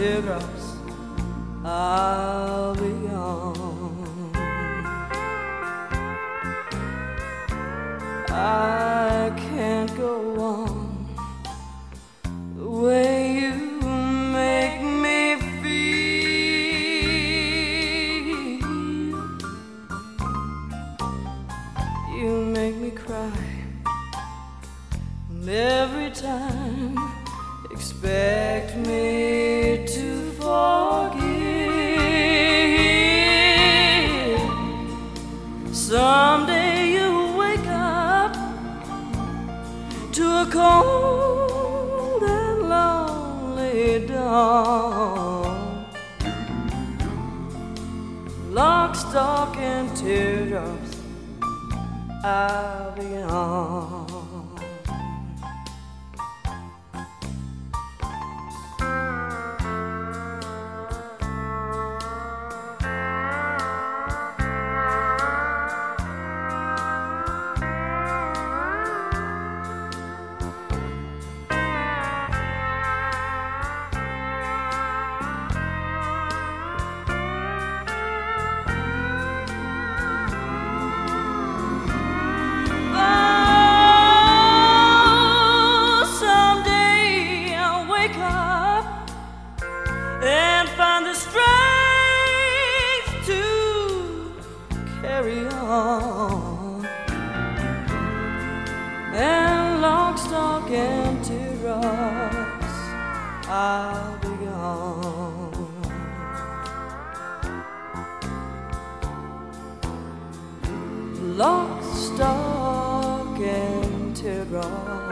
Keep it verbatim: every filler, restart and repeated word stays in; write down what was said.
teardrops, I'll be gone. I can't go on the way you make me feel. You make me cry, and every time expect me to forgive. Someday you wake up to a cold and lonely dawn. Lock, stock, and teardrops, I'll be on. And find the strength to carry on. And lock, stock, and teardrops, I'll be gone. Lock, stock, and teardrops.